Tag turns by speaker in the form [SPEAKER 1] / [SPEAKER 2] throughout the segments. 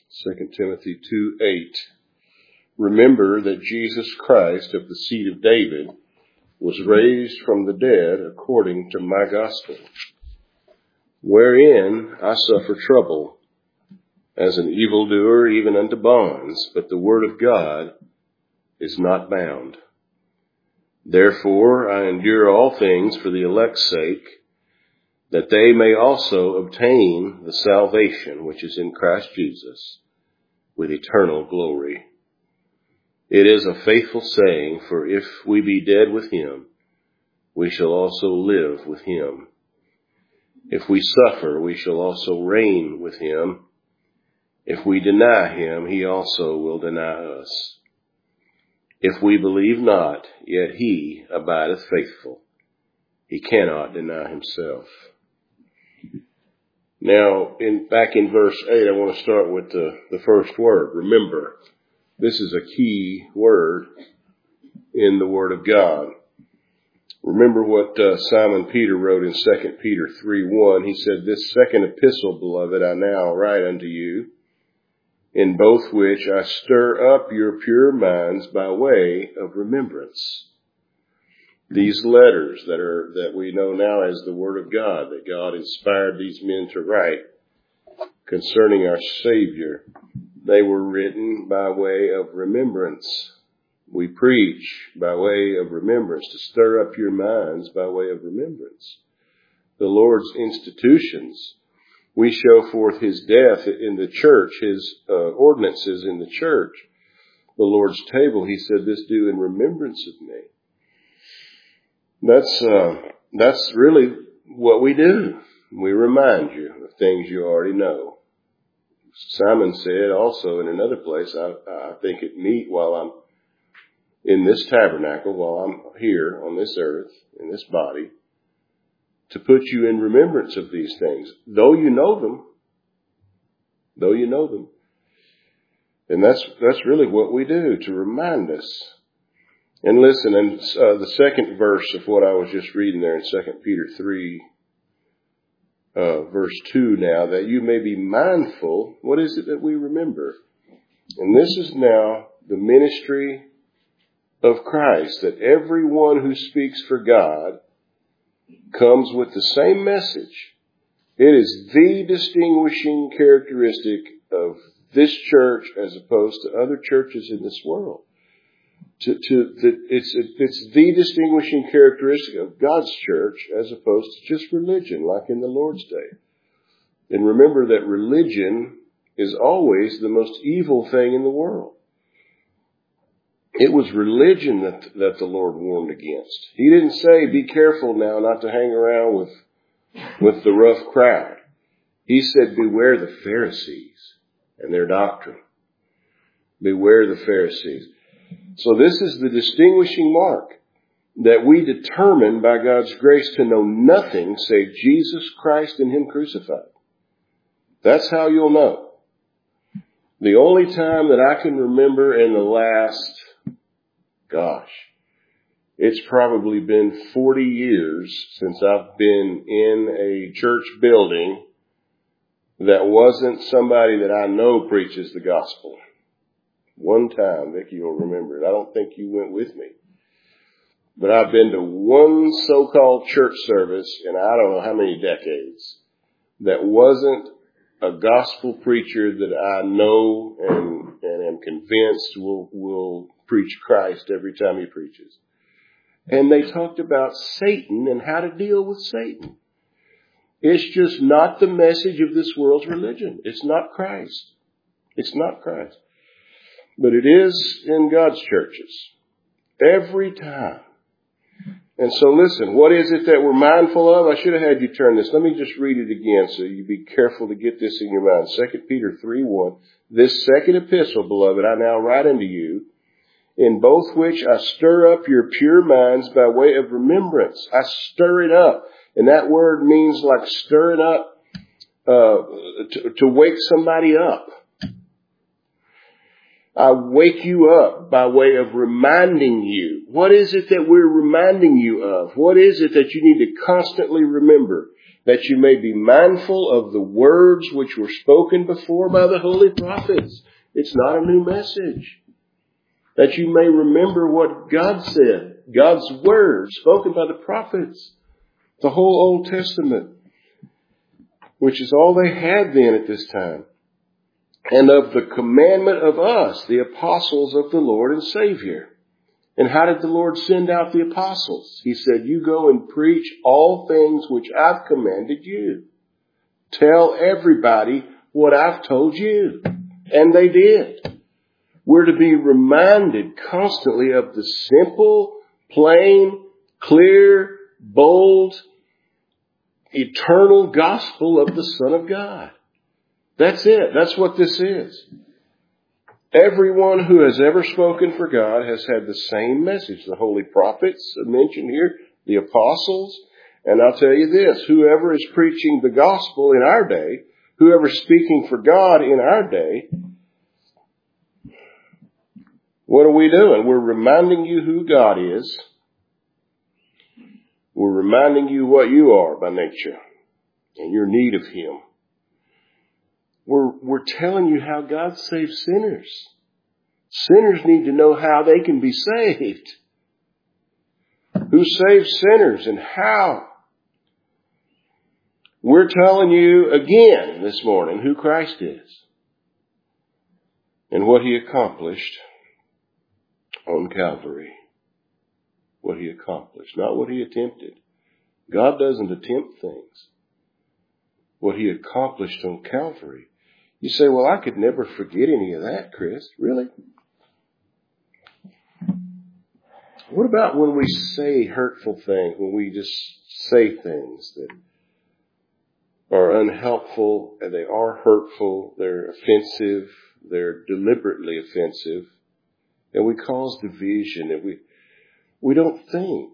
[SPEAKER 1] 2 Timothy 2:8. Remember that Jesus Christ of the seed of David was raised from the dead according to my gospel, wherein I suffer trouble, as an evildoer even unto bonds, but the word of God is not bound. Therefore I endure all things for the elect's sake, that they may also obtain the salvation which is in Christ Jesus with eternal glory. It is a faithful saying, for if we be dead with him, we shall also live with him. If we suffer, we shall also reign with him. If we deny him, he also will deny us. If we believe not, yet he abideth faithful. He cannot deny himself. Now, back in verse 8, I want to start with the first word, remember. This is a key word in the Word of God. Remember what Simon Peter wrote in 2 Peter 3:1. He said, "This second epistle, beloved, I now write unto you, in both which I stir up your pure minds by way of remembrance." These letters that we know now as the Word of God, that God inspired these men to write concerning our Savior, they were written by way of remembrance. We preach by way of remembrance, to stir up your minds by way of remembrance. The Lord's institutions, we show forth his death in the church, his ordinances in the church. The Lord's table, he said, "This do in remembrance of me." That's really what we do. We remind you of things you already know. Simon said also in another place, I think it meet while I'm in this tabernacle, while I'm here on this earth, in this body, to put you in remembrance of these things, though you know them. Though you know them. And that's really what we do, to remind us. And listen, and the second verse of what I was just reading there in 2 Peter 3, verse 2 now, that you may be mindful. What is it that we remember? And this is now the ministry of Christ, that everyone who speaks for God comes with the same message. It is the distinguishing characteristic of this church as opposed to other churches in this world. It's the distinguishing characteristic of God's church as opposed to just religion, like in the Lord's Day. And remember that religion is always the most evil thing in the world. It was religion that the Lord warned against. He didn't say, be careful now not to hang around with the rough crowd. He said, beware the Pharisees and their doctrine. Beware the Pharisees. So this is the distinguishing mark, that we determine by God's grace to know nothing save Jesus Christ and him crucified. That's how you'll know. The only time that I can remember in the last, it's probably been 40 years since I've been in a church building that wasn't somebody that I know preaches the gospel. One time, Vicki, you'll remember it. I don't think you went with me. But I've been to one so-called church service in I don't know how many decades that wasn't a gospel preacher that I know and am convinced will preach Christ every time he preaches. And they talked about Satan and how to deal with Satan. It's just not the message of this world's religion. It's not Christ. It's not Christ. But it is in God's churches. Every time. And so listen, what is it that we're mindful of? I should have had you turn this. Let me just read it again so you be careful to get this in your mind. 2 Peter 3:1. This second epistle, beloved, I now write unto you, in both which I stir up your pure minds by way of remembrance. I stir it up. And that word means like stirring up, to wake somebody up. I wake you up by way of reminding you. What is it that we're reminding you of? What is it that you need to constantly remember? that you may be mindful of the words which were spoken before by the holy prophets. It's not a new message. That you may remember what God said, God's word spoken by the prophets, the whole Old Testament, which is all they had then at this time. And of the commandment of us, the apostles of the Lord and Savior. And how did the Lord send out the apostles? He said, you go and preach all things which I've commanded you. Tell everybody what I've told you. And they did. We're to be reminded constantly of the simple, plain, clear, bold, eternal gospel of the Son of God. That's it. That's what this is. Everyone who has ever spoken for God has had the same message. The holy prophets mentioned here, the apostles. And I'll tell you this, whoever is preaching the gospel in our day, whoever's speaking for God in our day, what are we doing? We're reminding you who God is. We're reminding you what you are by nature and your need of Him. We're telling you how God saves sinners. Sinners need to know how they can be saved. Who saves sinners and how? We're telling you again this morning who Christ is and what He accomplished on Calvary. What He accomplished, not what He attempted. God doesn't attempt things. What He accomplished on Calvary. You say, well, I could never forget any of that, Chris. Really? What about when we say hurtful things, when we just say things that are unhelpful, and they are hurtful, they're offensive, they're deliberately offensive, and we cause division, and we don't think.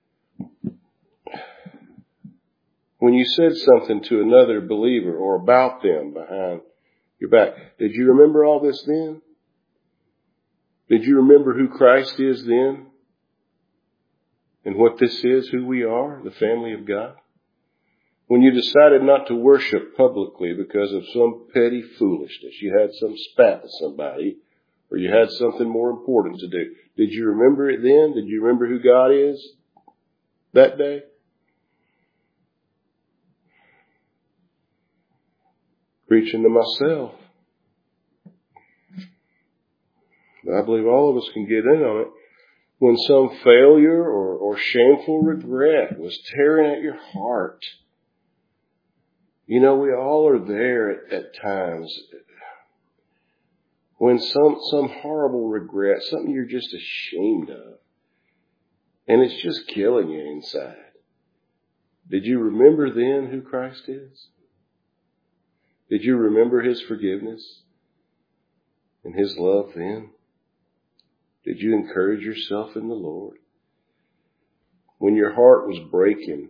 [SPEAKER 1] When you said something to another believer or about them behind your back, did you remember all this then? Did you remember who Christ is then? And what this is, who we are, the family of God? When you decided not to worship publicly because of some petty foolishness, you had some spat with somebody, or you had something more important to do. Did you remember it then? Did you remember who God is that day? Preaching to myself. I believe all of us can get in on it. When some failure or shameful regret was tearing at your heart. You know, we all are there at times. When some horrible regret, something you're just ashamed of. And it's just killing you inside. Did you remember then who Christ is? Did you remember His forgiveness and His love then? Did you encourage yourself in the Lord? When your heart was breaking,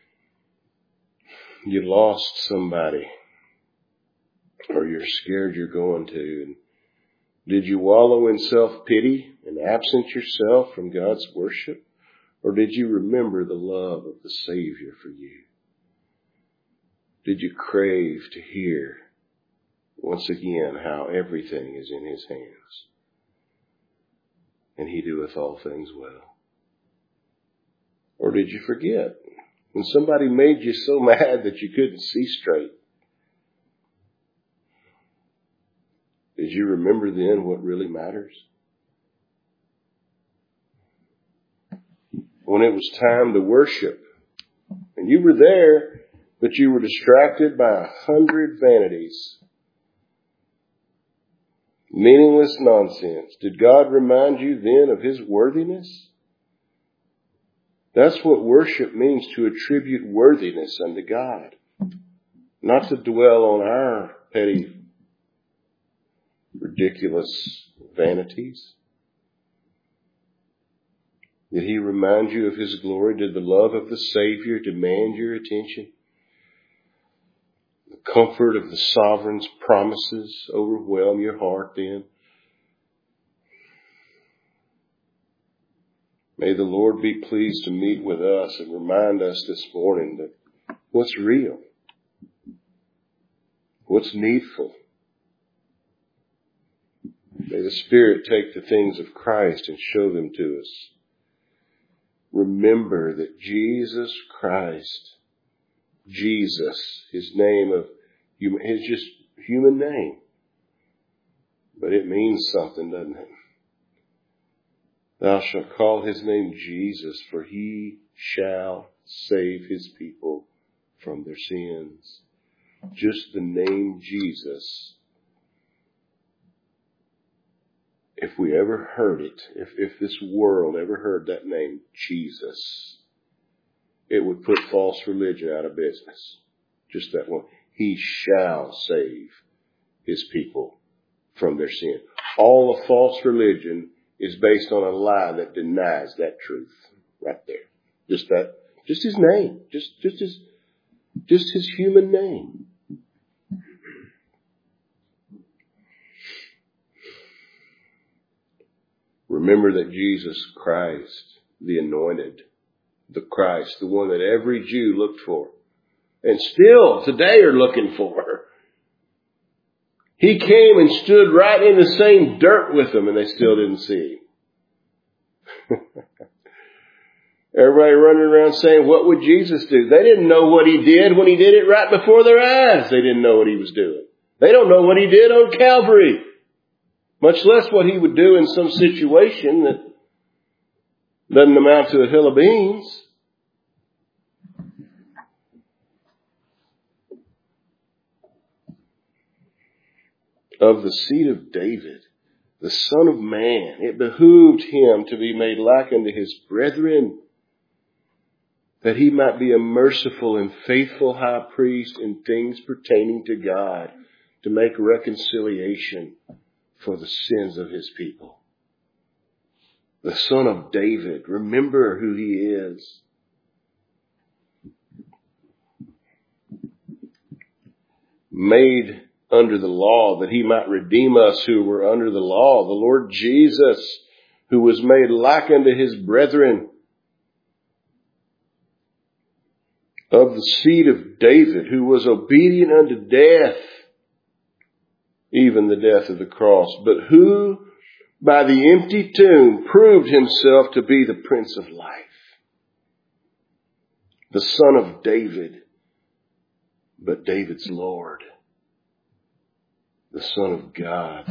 [SPEAKER 1] you lost somebody, or you're scared you're going to, and did you wallow in self-pity and absent yourself from God's worship? Or did you remember the love of the Savior for you? Did you crave to hear once again how everything is in His hands? And He doeth all things well. Or did you forget when somebody made you so mad that you couldn't see straight? Did you remember then what really matters? When it was time to worship, and you were there, but you were distracted by 100 vanities. Meaningless nonsense. Did God remind you then of His worthiness? That's what worship means, to attribute worthiness unto God. Not to dwell on our petty, ridiculous vanities. Did He remind you of His glory? Did the love of the Savior demand your attention? The comfort of the sovereign's promises overwhelm your heart then? May the Lord be pleased to meet with us and remind us this morning that what's real, what's needful. May the Spirit take the things of Christ and show them to us. Remember that Jesus Christ, Jesus, his name of his just human name, but it means something, doesn't it? Thou shalt call his name Jesus, for he shall save his people from their sins. Just the name Jesus. If we ever heard it, if this world ever heard that name, Jesus, it would put false religion out of business. Just that one. He shall save his people from their sin. All of false religion is based on a lie that denies that truth right there. Just his name. Just his human name. Remember that Jesus Christ, the anointed, the Christ, the one that every Jew looked for, and still today are looking for. He came and stood right in the same dirt with them, and they still didn't see him. Everybody running around saying, what would Jesus do? They didn't know what he did when he did it right before their eyes. They didn't know what he was doing. They don't know what he did on Calvary. Much less what he would do in some situation that doesn't amount to a hill of beans. Of the seed of David, the Son of Man, it behooved him to be made like unto his brethren, that he might be a merciful and faithful high priest in things pertaining to God, to make reconciliation for the sins of his people. The Son of David, remember who he is. Made under the law, that he might redeem us who were under the law. The Lord Jesus, who was made like unto his brethren, of the seed of David, who was obedient unto death, even the death of the cross, but who by the empty tomb proved himself to be the Prince of Life. The Son of David, but David's Lord. The Son of God.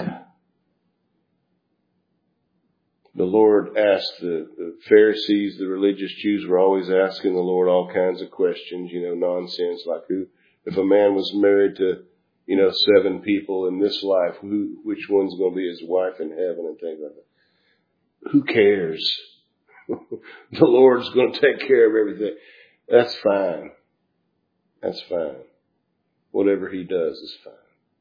[SPEAKER 1] The Lord asked the Pharisees, the religious Jews were always asking the Lord all kinds of questions, nonsense like if a man was married to, 7 people in this life, which one's going to be his wife in heaven and things like that. Who cares? The Lord's going to take care of everything. That's fine. That's fine. Whatever he does is fine.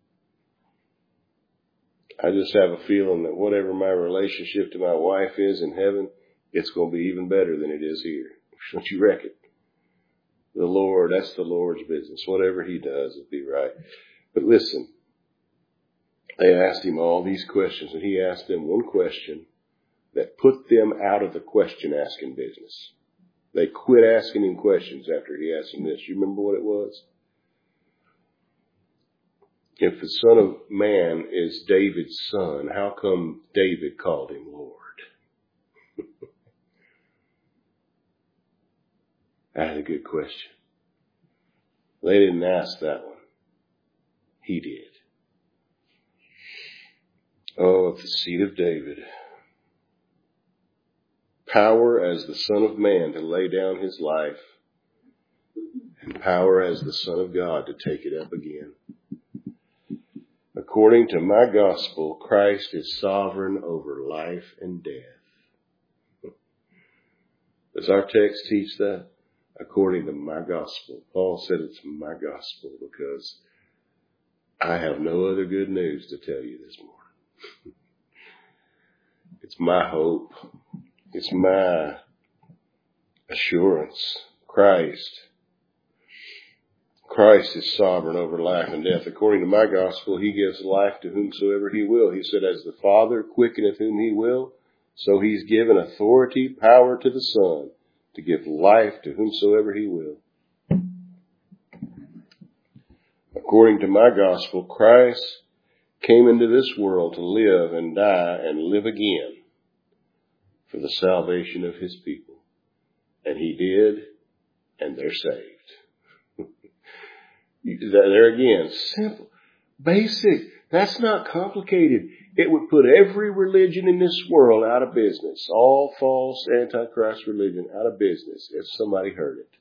[SPEAKER 1] I just have a feeling that whatever my relationship to my wife is in heaven, it's going to be even better than it is here. Don't you reckon? The Lord, that's the Lord's business. Whatever he does, it'll be right. But listen, they asked him all these questions, and he asked them one question that put them out of the question asking business. They quit asking him questions after he asked them this. You remember what it was? If the Son of Man is David's son, how come David called him Lord? That's a good question. They didn't ask that one. He did. Oh, of the seed of David. Power as the Son of Man to lay down his life, and power as the Son of God to take it up again. According to my gospel, Christ is sovereign over life and death. Does our text teach that? According to my gospel. Paul said it's my gospel because I have no other good news to tell you this morning. It's my hope. It's my assurance. Christ is sovereign over life and death. According to my gospel, he gives life to whomsoever he will. He said, as the Father quickeneth whom he will, so he's given authority, power to the Son to give life to whomsoever he will. According to my gospel, Christ came into this world to live and die and live again for the salvation of his people. And he did, and they're saved. There again, simple, basic. That's not complicated. It would put every religion in this world out of business. All false antichrist religion out of business if somebody heard it.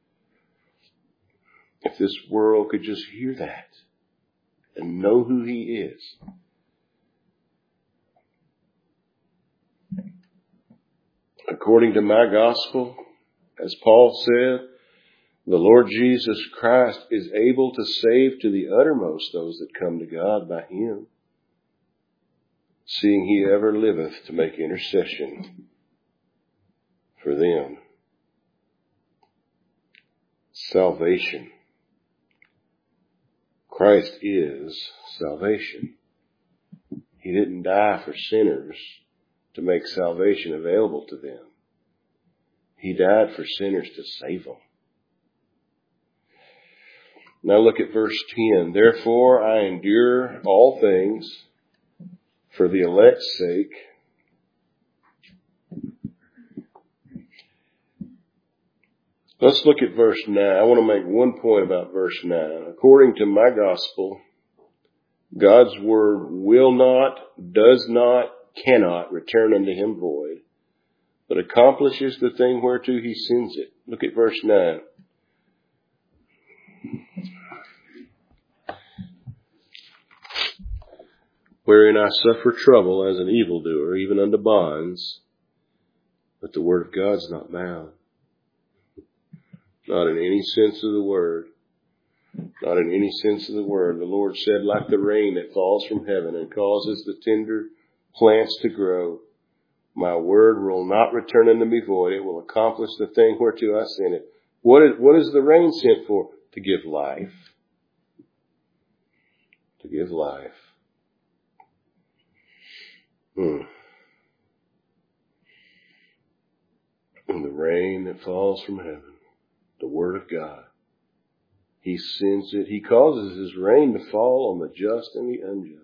[SPEAKER 1] If this world could just hear that and know who he is. According to my gospel, as Paul said, the Lord Jesus Christ is able to save to the uttermost those that come to God by him, seeing he ever liveth to make intercession for them. Salvation. Christ is salvation. He didn't die for sinners to make salvation available to them. He died for sinners to save them. Now look at verse 10. Therefore I endure all things for the elect's sake. Let's look at verse 9. I want to make one point about verse 9. According to my gospel, God's word will not, does not, cannot return unto him void, but accomplishes the thing whereto he sends it. Look at verse 9. Wherein I suffer trouble as an evildoer, even unto bonds, but the word of God's not bound. Not in any sense of the word. Not in any sense of the word. The Lord said, like the rain that falls from heaven and causes the tender plants to grow, my word will not return unto me void. It will accomplish the thing whereto I sent it. What is the rain sent for? To give life. To give life. And the rain that falls from heaven, the word of God, he sends it. He causes his rain to fall on the just and the unjust.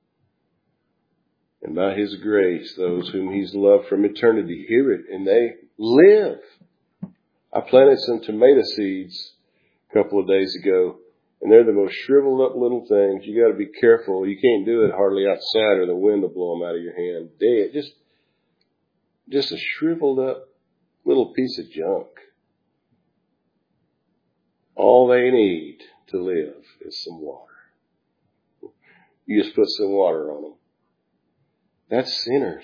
[SPEAKER 1] And by his grace, those whom he's loved from eternity hear it and they live. I planted some tomato seeds a couple of days ago, and they're the most shriveled up little things. You got to be careful. You can't do it hardly outside or the wind will blow them out of your hand. Dead. Just a shriveled up little piece of junk. All they need to live is some water. You just put some water on them. That's sinners.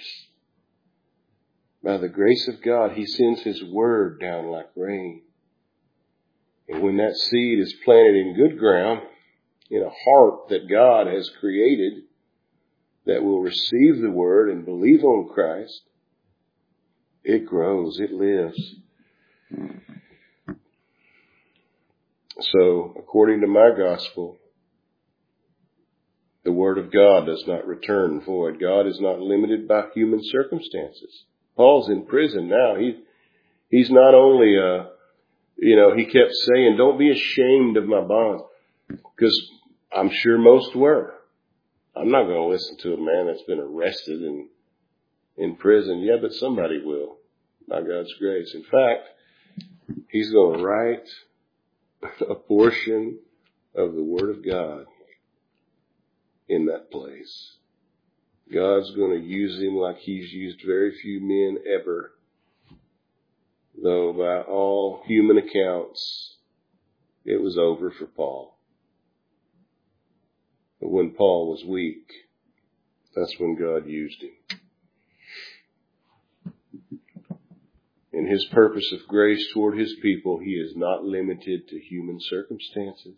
[SPEAKER 1] By the grace of God, he sends his word down like rain. And when that seed is planted in good ground, in a heart that God has created, that will receive the word and believe on Christ, it grows, it lives. So, according to my gospel, the word of God does not return void. God is not limited by human circumstances. Paul's in prison now. He's not only, he kept saying, don't be ashamed of my bonds. Because I'm sure most were. I'm not going to listen to a man that's been arrested and in prison. Yeah, but somebody will, by God's grace. In fact, he's going to write a portion of the Word of God in that place. God's going to use him like he's used very few men ever. Though by all human accounts, it was over for Paul. But when Paul was weak, that's when God used him. In his purpose of grace toward his people, he is not limited to human circumstances.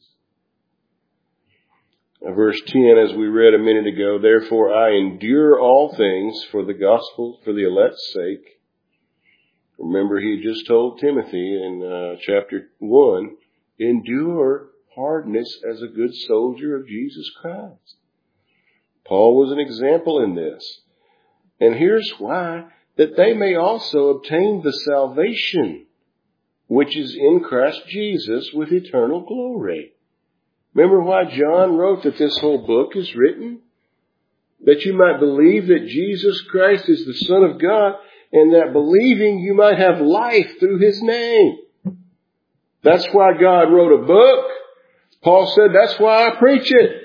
[SPEAKER 1] Now, verse 10, as we read a minute ago, therefore I endure all things for the gospel, for the elect's sake. Remember, he just told Timothy in chapter 1, endure hardness as a good soldier of Jesus Christ. Paul was an example in this. And here's why. That they may also obtain the salvation which is in Christ Jesus with eternal glory. Remember why John wrote that this whole book is written? That you might believe that Jesus Christ is the Son of God, and that believing you might have life through His name. That's why God wrote a book. Paul said, that's why I preach it.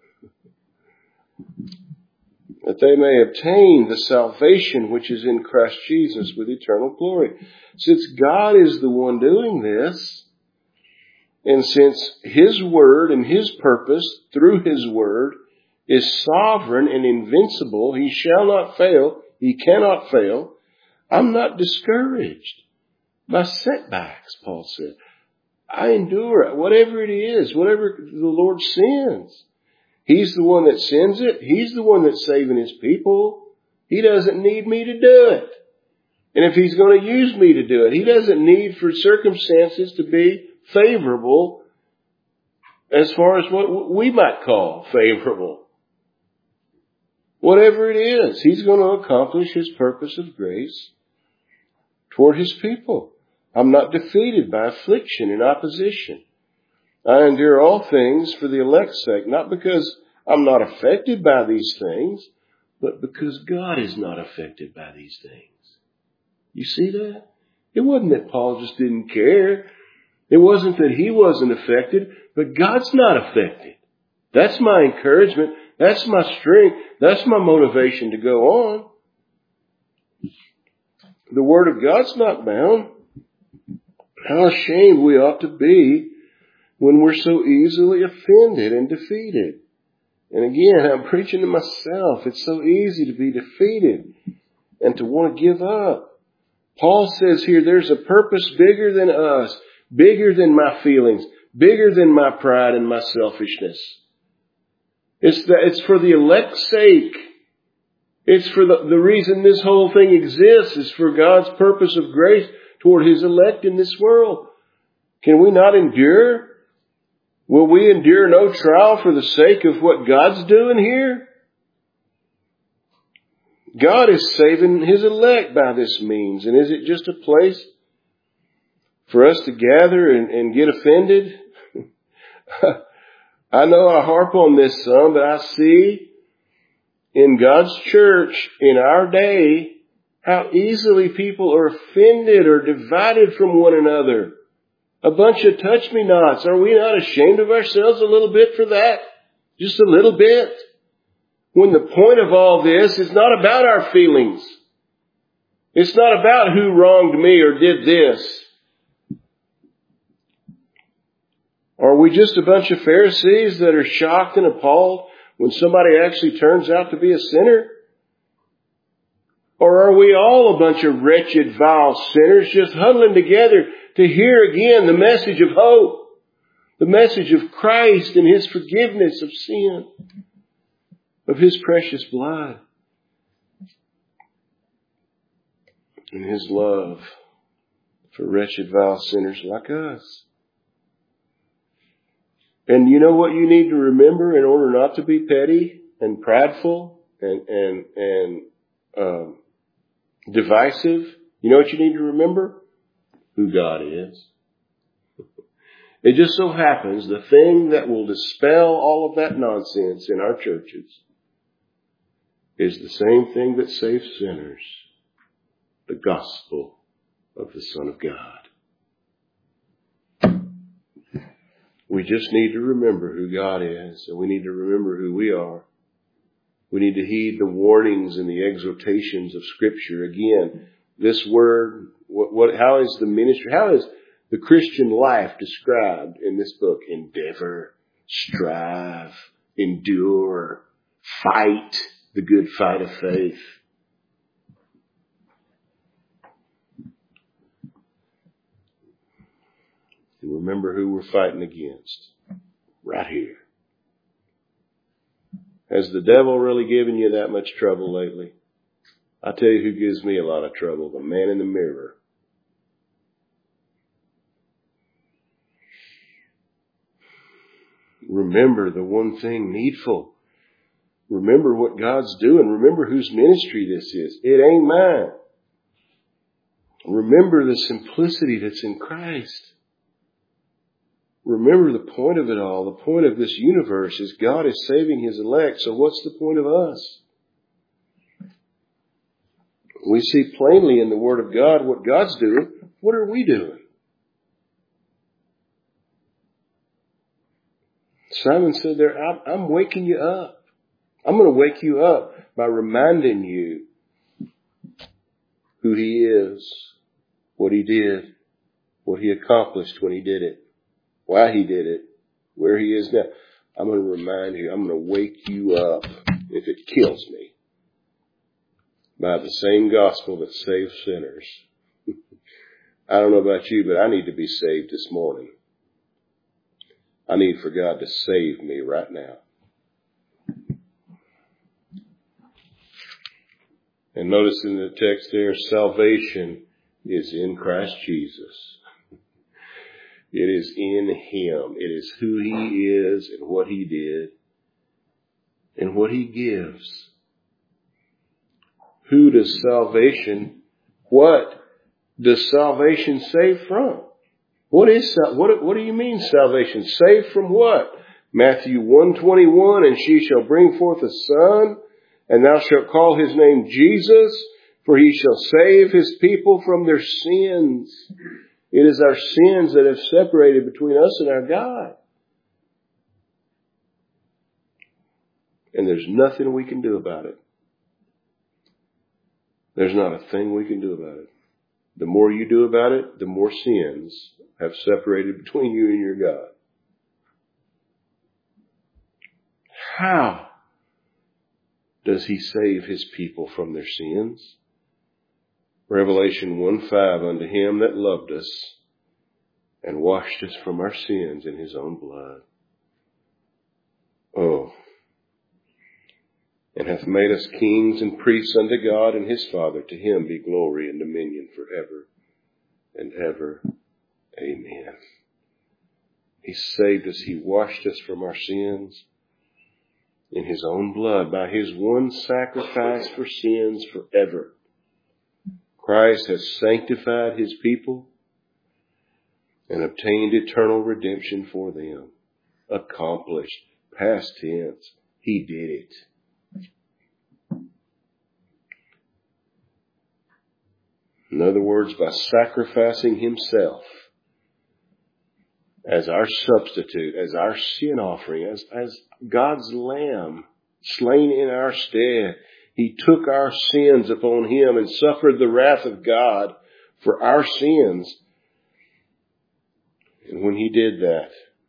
[SPEAKER 1] That they may obtain the salvation which is in Christ Jesus with eternal glory. Since God is the one doing this, and since His Word and His purpose through His Word is sovereign and invincible, He shall not fail, He cannot fail, I'm not discouraged by setbacks, Paul said. I endure it, whatever it is, whatever the Lord sends. He's the one that sends it. He's the one that's saving His people. He doesn't need me to do it. And if He's going to use me to do it, He doesn't need for circumstances to be favorable as far as what we might call favorable. Whatever it is, He's going to accomplish His purpose of grace toward His people. I'm not defeated by affliction and opposition. I endure all things for the elect's sake, not because I'm not affected by these things, but because God is not affected by these things. You see that? It wasn't that Paul just didn't care. It wasn't that he wasn't affected, but God's not affected. That's my encouragement. That's my strength. That's my motivation to go on. The Word of God's not bound. How ashamed we ought to be when we're so easily offended and defeated. And again, I'm preaching to myself. It's so easy to be defeated and to want to give up. Paul says here, there's a purpose bigger than us, bigger than my feelings, bigger than my pride and my selfishness. It's for the elect's sake. It's for the reason this whole thing exists is for God's purpose of grace toward His elect in this world. Can we not endure? Will we endure no trial for the sake of what God's doing here? God is saving His elect by this means. And is it just a place for us to gather and get offended? I know I harp on this some, but I see in God's church in our day how easily people are offended or divided from one another. A bunch of touch-me-nots. Are we not ashamed of ourselves a little bit for that? Just a little bit. When the point of all this is not about our feelings. It's not about who wronged me or did this. Are we just a bunch of Pharisees that are shocked and appalled when somebody actually turns out to be a sinner? Or are we all a bunch of wretched, vile sinners just huddling together to hear again the message of hope, the message of Christ and His forgiveness of sin, of His precious blood, and His love for wretched, vile sinners like us? And you know what you need to remember in order not to be petty and prideful and divisive? You know what you need to remember? Who God is. It just so happens the thing that will dispel all of that nonsense in our churches is the same thing that saves sinners. The gospel of the Son of God. We just need to remember who God is, and we need to remember who we are. We need to heed the warnings and the exhortations of Scripture. Again, this word, how is the ministry, how is the Christian life described in this book? Endeavor, strive, endure, fight the good fight of faith. And remember who we're fighting against. Right here. Has the devil really given you that much trouble lately? I tell you who gives me a lot of trouble. The man in the mirror. Remember the one thing needful. Remember what God's doing. Remember whose ministry this is. It ain't mine. Remember the simplicity that's in Christ. remember the point of it all. The point of this universe is God is saving His elect. So what's the point of us? We see plainly in the Word of God what God's doing. What are we doing? Simon said there, I'm waking you up. I'm going to wake you up by reminding you who He is, what He did, what He accomplished when He did it, why He did it, where He is now. I'm going to remind you, I'm going to wake you up if it kills me by the same gospel that saves sinners. I don't know about you, but I need to be saved this morning. I need for God to save me right now. And notice in the text there, salvation is in Christ Jesus. It is in Him. It is who He is and what He did and what He gives. Who does salvation, what does salvation save from? What do you mean salvation? Saved from what? Matthew 1:21, and she shall bring forth a son, and thou shalt call his name Jesus, for he shall save his people from their sins. It is our sins that have separated between us and our God. And there's nothing we can do about it. There's not a thing we can do about it. The more you do about it, the more sins have separated between you and your God. How does He save His people from their sins? Revelation 1:5, unto Him that loved us and washed us from our sins in His own blood. Oh, and hath made us kings and priests unto God and His Father. To Him be glory and dominion forever and ever. Amen. He saved us. He washed us from our sins in His own blood by His one sacrifice for sins forever. Christ has sanctified His people and obtained eternal redemption for them. Accomplished. Past tense. He did it. In other words, by sacrificing Himself as our substitute, as our sin offering, as God's lamb slain in our stead. He took our sins upon Him and suffered the wrath of God for our sins. And when He did that,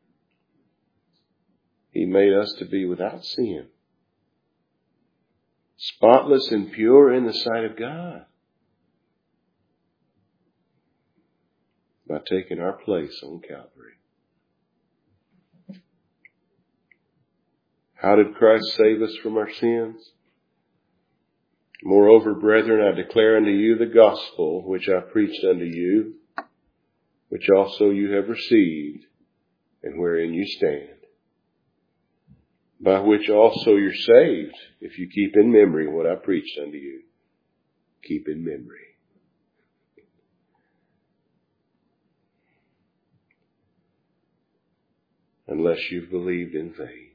[SPEAKER 1] He made us to be without sin, spotless and pure in the sight of God, by taking our place on Calvary. How did Christ save us from our sins? Moreover, brethren, I declare unto you the gospel which I preached unto you, which also you have received, and wherein you stand, by which also you're saved, if you keep in memory what I preached unto you. Keep in memory. Unless you've believed in vain.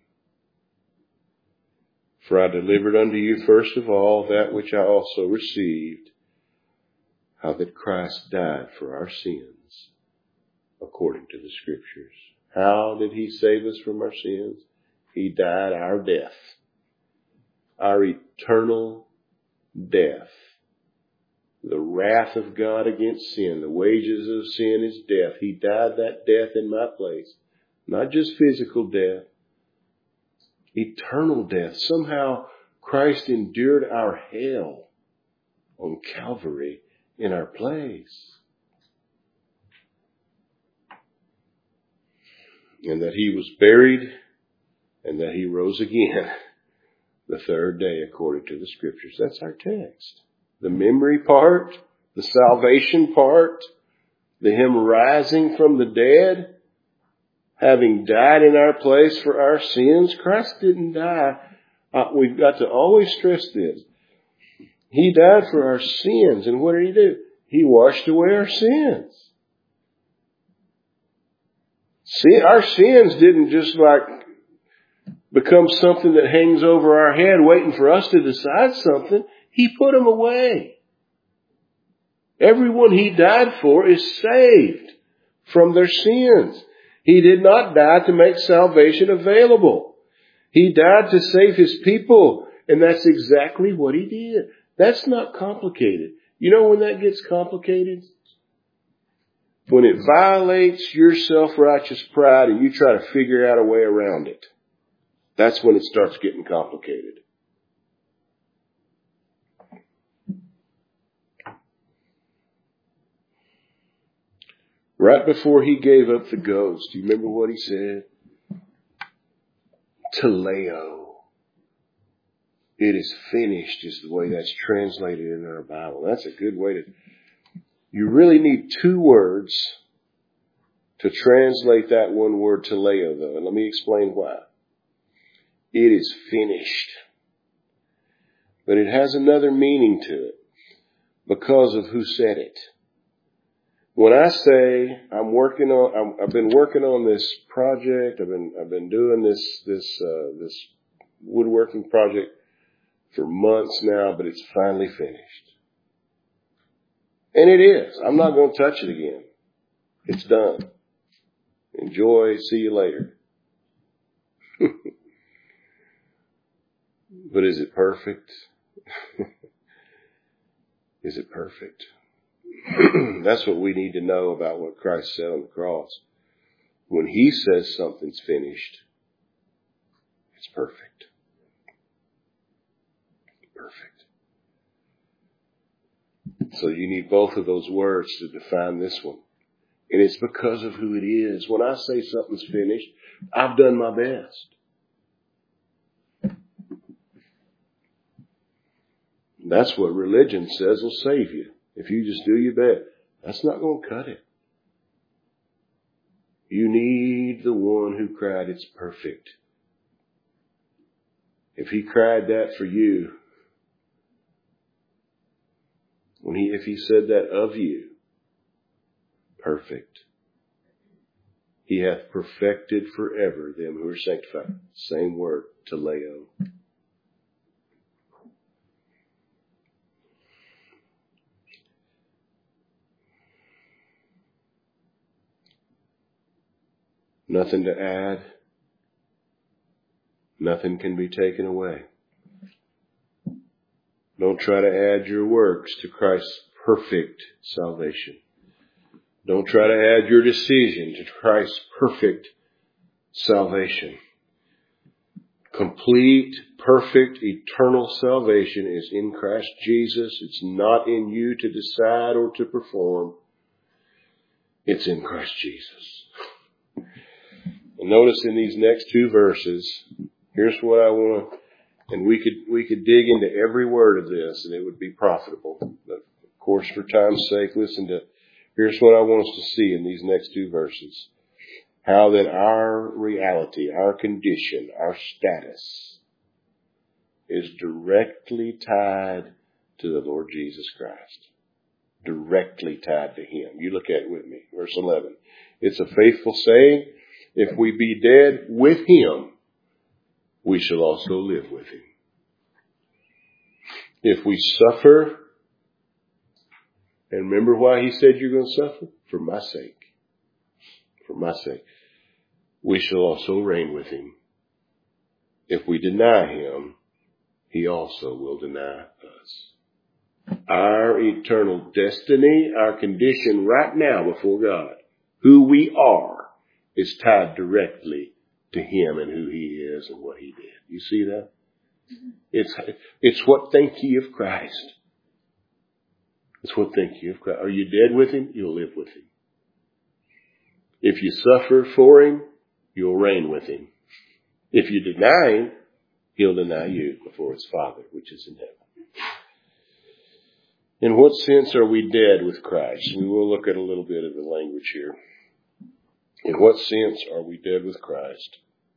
[SPEAKER 1] For I delivered unto you first of all that which I also received, how that Christ died for our sins, according to the Scriptures. How did He save us from our sins? He died our death, our eternal death. The wrath of God against sin, the wages of sin is death. He died that death in my place. Not just physical death, eternal death. Somehow Christ endured our hell on Calvary in our place. And that He was buried and that He rose again the third day according to the Scriptures. That's our text. The memory part, the salvation part, the Him rising from the dead, having died in our place for our sins. Christ didn't die. We've got to always stress this. He died for our sins. And what did He do? He washed away our sins. See, our sins didn't just like become something that hangs over our head waiting for us to decide something. He put them away. Everyone he died for is saved from their sins. He did not die to make salvation available. He died to save his people, and that's exactly what he did. That's not complicated. You know when that gets complicated? When it violates your self-righteous pride and you try to figure out a way around it. That's when it starts getting complicated. Right before he gave up the ghost, do you remember what he said? Teleo. It is finished is the way that's translated in our Bible. That's a good way to... You really need two words to translate that one word teleo, though. And let me explain why. It is finished. But it has another meaning to it because of who said it. When I say I've been working on this project, I've been doing this woodworking project for months now, but it's finally finished. And it is. I'm not going to touch it again. It's done. Enjoy. See you later. But is it perfect? Is it perfect? That's what we need to know about what Christ said on the cross. When he says something's finished, it's perfect. Perfect. So you need both of those words to define this one. And it's because of who it is. When I say something's finished, I've done my best. That's what religion says will save you. If you just do your best. That's not going to cut it. You need the one who cried, it's perfect. If he cried that for you, if he said that of you, perfect. He hath perfected forever them who are sanctified. Same word, teleo. Nothing to add. Nothing can be taken away. Don't try to add your works to Christ's perfect salvation. Don't try to add your decision to Christ's perfect salvation. Complete, perfect, eternal salvation is in Christ Jesus. It's not in you to decide or to perform. It's in Christ Jesus. And notice in these next two verses, here's what I want to, and we could dig into every word of this and it would be profitable. But of course, for time's sake, here's what I want us to see in these next two verses. How that our reality, our condition, our status is directly tied to the Lord Jesus Christ. Directly tied to him. You look at it with me. Verse 11. It's a faithful saying. If we be dead with him, we shall also live with him. If we suffer, and remember why he said you're going to suffer? For my sake. For my sake. We shall also reign with him. If we deny him, he also will deny us. Our eternal destiny, our condition right now before God, who we are, is tied directly to him and who he is and what he did. You see that? It's what think ye of Christ. It's what think ye of Christ. Are you dead with him? You'll live with him. If you suffer for him, you'll reign with him. If you deny him, he'll deny you before his Father, which is in heaven. In what sense are we dead with Christ? We will look at a little bit of the language here. In what sense are we dead with Christ?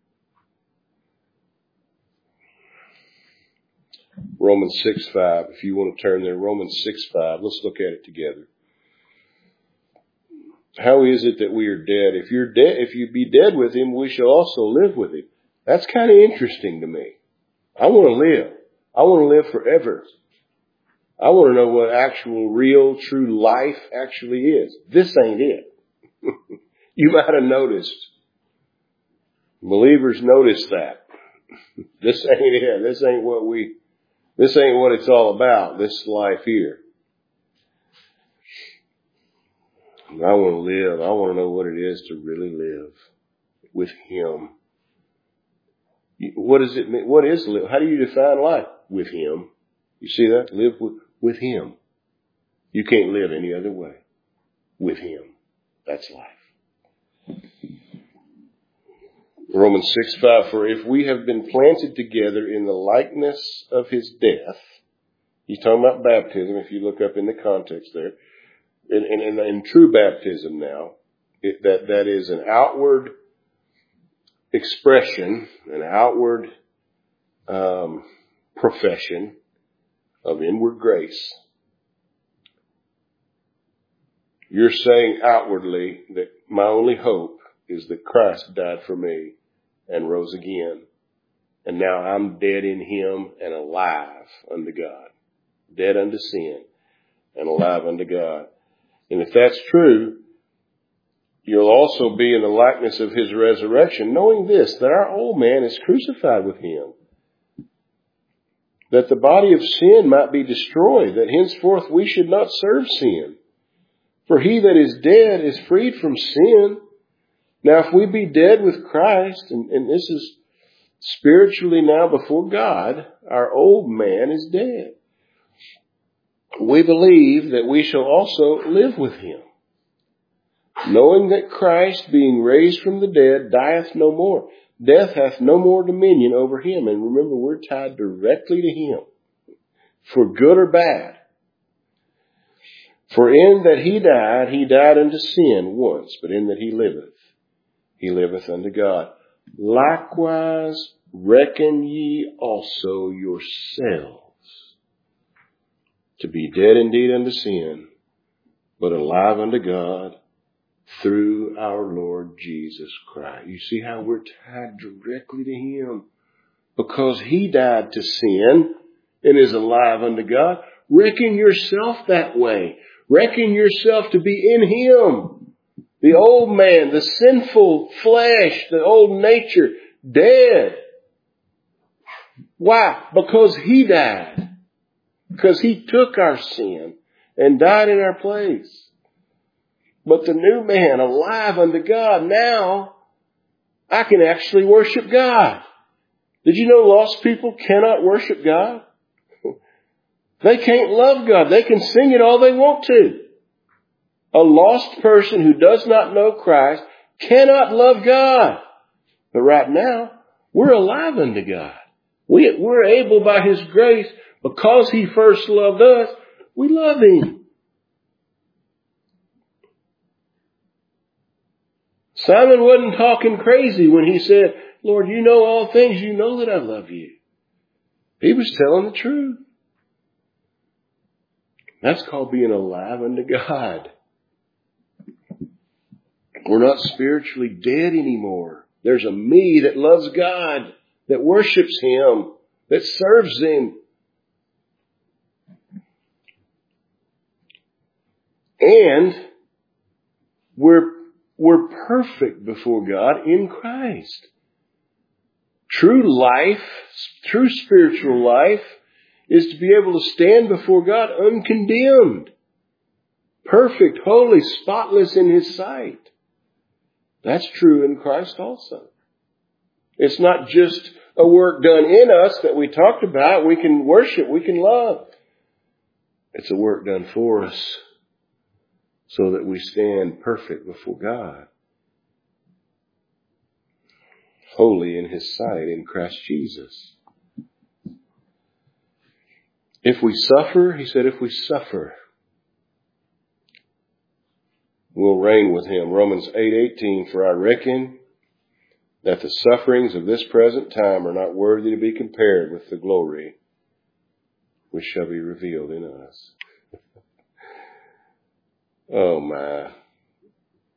[SPEAKER 1] Romans 6:5. If you want to turn there, Romans 6:5. Let's look at it together. How is it that we are dead? If you're dead, if you be dead with him, we shall also live with him. That's kind of interesting to me. I want to live. I want to live forever. I want to know what actual, real, true life actually is. This ain't it. You might have noticed. Believers notice that. This ain't it. This ain't what it's all about, this life here. I want to live. I want to know what it is to really live with him. What does it mean? What is live? How do you define life? With him. You see that? Live with him. You can't live any other way. With him. That's life. Romans 6:5, for if we have been planted together in the likeness of his death, he's talking about baptism, if you look up in the context there, in true baptism now, that is an outward expression, an outward profession of inward grace. You're saying outwardly that my only hope is that Christ died for me and rose again. And now I'm dead in him and alive unto God. Dead unto sin and alive unto God. And if that's true, you'll also be in the likeness of his resurrection, knowing this, that our old man is crucified with him, that the body of sin might be destroyed, that henceforth we should not serve sin. For he that is dead is freed from sin. Now, if we be dead with Christ, and this is spiritually now before God, our old man is dead. We believe that we shall also live with him, knowing that Christ, being raised from the dead, dieth no more. Death hath no more dominion over him. And remember, we're tied directly to him, for good or bad. For in that he died unto sin once, but in that he liveth unto God. Likewise, reckon ye also yourselves to be dead indeed unto sin, but alive unto God through our Lord Jesus Christ. You see how we're tied directly to him? Because he died to sin and is alive unto God. Reckon yourself that way. Reckon yourself to be in him. The old man, the sinful flesh, the old nature, dead. Why? Because he died. Because he took our sin and died in our place. But the new man, alive unto God, now I can actually worship God. Did you know lost people cannot worship God? They can't love God. They can sing it all they want to. A lost person who does not know Christ cannot love God. But right now, we're alive unto God. We're able by his grace, because he first loved us, we love him. Simon wasn't talking crazy when he said, Lord, you know all things. You know that I love you. He was telling the truth. That's called being alive unto God. We're not spiritually dead anymore. There's a me that loves God, that worships him, that serves him. And we're perfect before God in Christ. True life, true spiritual life, is to be able to stand before God uncondemned, perfect, holy, spotless in his sight. That's true in Christ also. It's not just a work done in us that we talked about. We can worship, we can love. It's a work done for us so that we stand perfect before God, holy in his sight in Christ Jesus. If we suffer, he said, if we suffer, we'll reign with him. Romans 8:18, for I reckon that the sufferings of this present time are not worthy to be compared with the glory which shall be revealed in us. Oh my.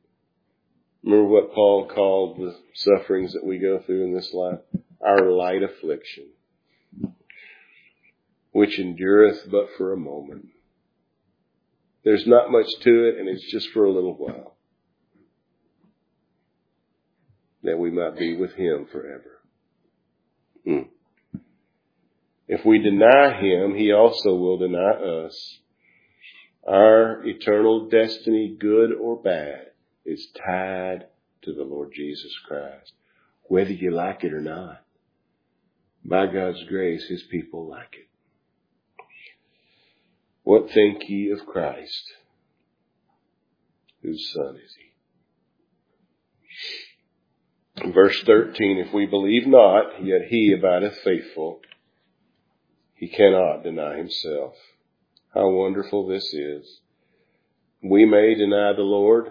[SPEAKER 1] Remember what Paul called the sufferings that we go through in this life? Our light affliction, which endureth but for a moment. There's not much to it, and it's just for a little while, that we might be with Him forever. If we deny Him, He also will deny us. Our eternal destiny, good or bad, is tied to the Lord Jesus Christ, whether you like it or not. By God's grace, His people like it. What think ye of Christ? Whose son is He? Verse 13, if we believe not, yet He abideth faithful. He cannot deny Himself. How wonderful this is. We may deny the Lord.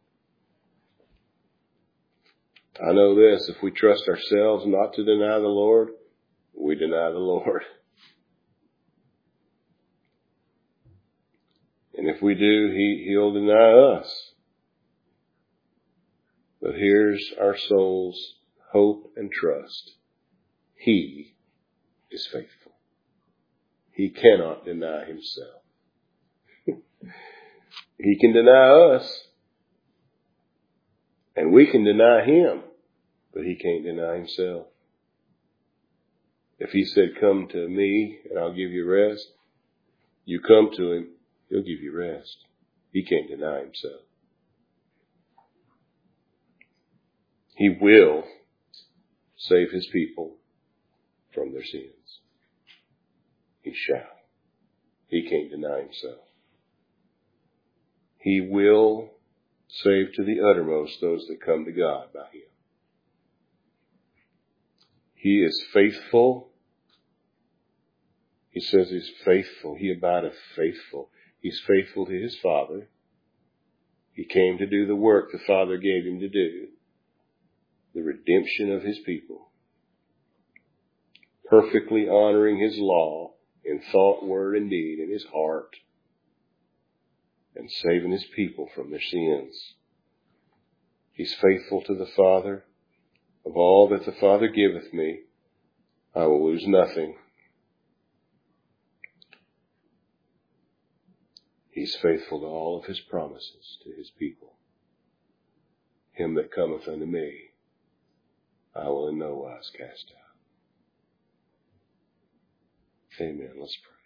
[SPEAKER 1] I know this, if we trust ourselves not to deny the Lord, we deny the Lord. And if we do, He'll deny us. But here's our soul's hope and trust. He is faithful. He cannot deny Himself. He can deny us. And we can deny Him. But He can't deny Himself. If He said, come to me and I'll give you rest, you come to Him, He'll give you rest. He can't deny Himself. He will save His people from their sins. He shall. He can't deny Himself. He will save to the uttermost those that come to God by Him. He is faithful. He says He's faithful. He abideth faithful. He's faithful to His Father. He came to do the work the Father gave Him to do. The redemption of His people. Perfectly honoring His law in thought, word, and deed in His heart. And saving His people from their sins. He's faithful to the Father. Of all that the Father giveth me, I will lose nothing. He's faithful to all of His promises to His people. Him that cometh unto me, I will in no wise cast out. Amen. Let's pray.